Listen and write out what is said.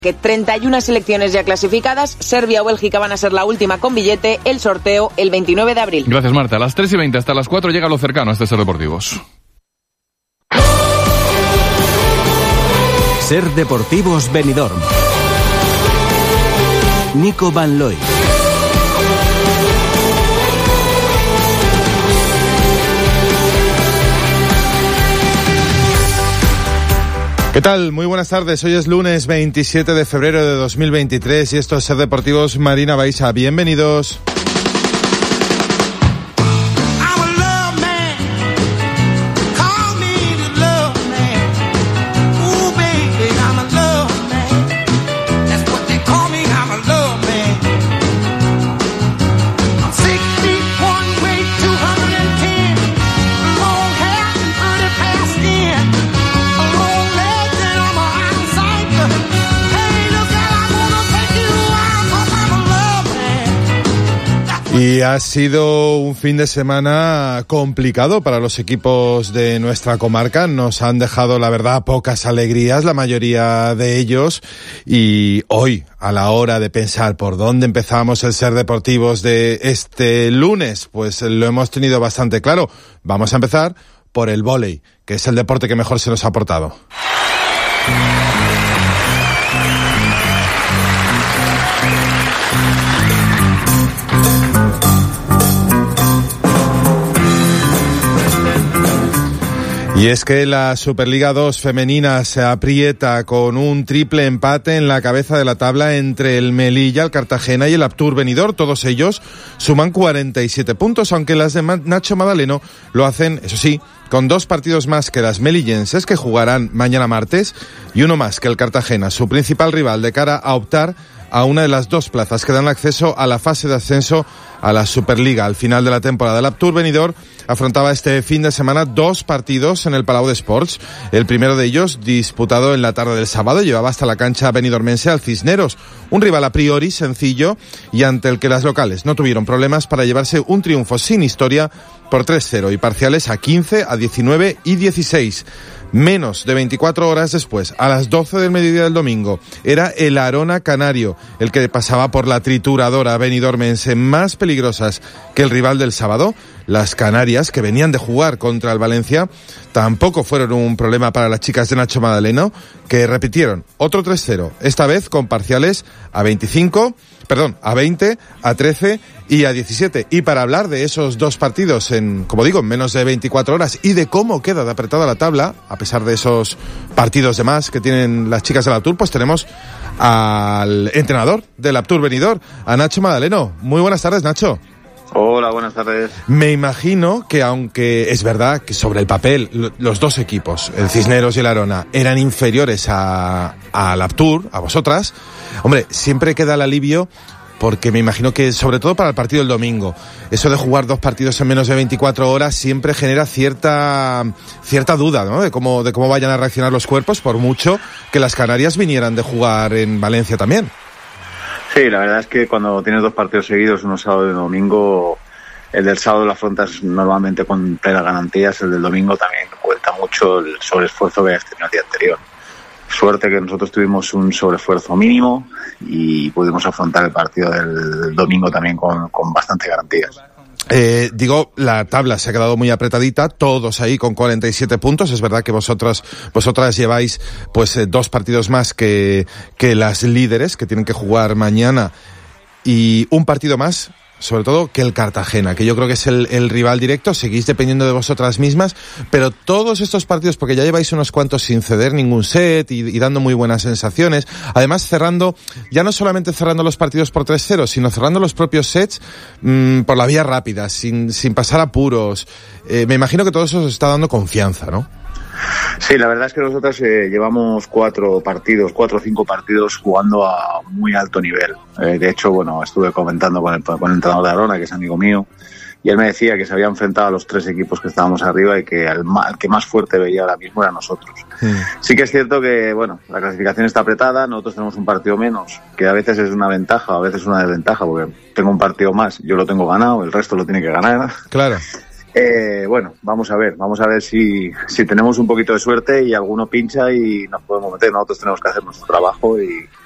Que 31 selecciones ya clasificadas, Serbia o Bélgica van a ser la última con billete, el sorteo el 29 de abril. Gracias, Marta. A las 3:20 hasta las 4 llega lo cercano a este Ser Deportivos. Ser Deportivos Benidorm. Nico Van Looy. ¿Qué tal? Muy buenas tardes. Hoy es lunes 27 de febrero de 2023 y esto es Ser Deportivos. Marina Baixa. Bienvenidos. Y ha sido un fin de semana complicado para los equipos de nuestra comarca. Nos han dejado, la verdad, pocas alegrías, la mayoría de ellos. Y hoy, a la hora de pensar por dónde empezamos el Ser Deportivos de este lunes, pues lo hemos tenido bastante claro. Vamos a empezar por el vóley, que es el deporte que mejor se nos ha aportado. Y es que la Superliga 2 femenina se aprieta con un triple empate en la cabeza de la tabla entre el Melilla, el Cartagena y el Aptur Benidorm. Todos ellos suman 47 puntos, aunque las de Nacho Madaleno lo hacen, eso sí, con 2 partidos más que las melillenses, que jugarán mañana martes, y uno más que el Cartagena, su principal rival de cara a optar a una de las 2 plazas que dan acceso a la fase de ascenso a la Superliga. Al final de la temporada, el Aptur Benidorm afrontaba este fin de semana 2 partidos en el Palau de Sports. El primero de ellos, disputado en la tarde del sábado, llevaba hasta la cancha benidormense al Cisneros, un rival a priori sencillo y ante el que las locales no tuvieron problemas para llevarse un triunfo sin historia por 3-0 y parciales a 15, a 19 y 16. Menos de 24 horas después, a las 12 del mediodía del domingo, era el Arona Canario el que pasaba por la trituradora benidormense, más peligrosas que el rival del sábado. Las canarias, que venían de jugar contra el Valencia, tampoco fueron un problema para las chicas de Nacho Madaleno, que repitieron otro 3-0, esta vez con parciales a 20, a 13 y a 17. Y para hablar de esos 2 partidos en, como digo, en menos de 24 horas y de cómo queda de apretada la tabla, a pesar de esos partidos de más que tienen las chicas del Aptur, pues tenemos al entrenador del Aptur Benidorm, a Nacho Madaleno. Muy buenas tardes, Nacho. Hola, buenas tardes. Me imagino que, aunque es verdad que sobre el papel los 2 equipos, el Cisneros y el Arona, eran inferiores al Aptur, a vosotras, hombre, siempre queda el alivio, porque me imagino que, sobre todo para el partido del domingo, eso de jugar 2 partidos en menos de 24 horas siempre genera cierta duda, ¿no? De cómo vayan a reaccionar los cuerpos, por mucho que las canarias vinieran de jugar en Valencia también. Sí, la verdad es que cuando tienes 2 partidos seguidos, uno sábado y uno domingo, el del sábado lo afrontas normalmente con plenas garantías, el del domingo también cuenta mucho el sobreesfuerzo que has tenido el día anterior. Suerte que nosotros tuvimos un sobreesfuerzo mínimo y pudimos afrontar el partido del domingo también con bastante garantías. La tabla se ha quedado muy apretadita, todos ahí con 47 puntos. Es verdad que vosotras lleváis pues 2 partidos más que las líderes, que tienen que jugar mañana, y un partido más, sobre todo, que el Cartagena, que yo creo que es el rival directo. Seguís dependiendo de vosotras mismas, pero todos estos partidos, porque ya lleváis unos cuantos sin ceder ningún set y dando muy buenas sensaciones, además ya no solamente cerrando los partidos por 3-0, sino cerrando los propios sets por la vía rápida, sin pasar apuros. Me imagino que todo eso os está dando confianza, ¿no? Sí, la verdad es que nosotros llevamos 4 o 5 partidos jugando a muy alto nivel. De hecho, bueno, estuve comentando con el entrenador de Arona, que es amigo mío, y él me decía que se había enfrentado a los 3 equipos que estábamos arriba y que el que más fuerte veía ahora mismo era nosotros. Sí que es cierto que, bueno, la clasificación está apretada, nosotros tenemos un partido menos, que a veces es una ventaja, a veces una desventaja, porque tengo un partido más, yo lo tengo ganado, el resto lo tiene que ganar. Claro. Bueno, vamos a ver si tenemos un poquito de suerte y alguno pincha y nos podemos meter. Nosotros tenemos que hacer nuestro trabajo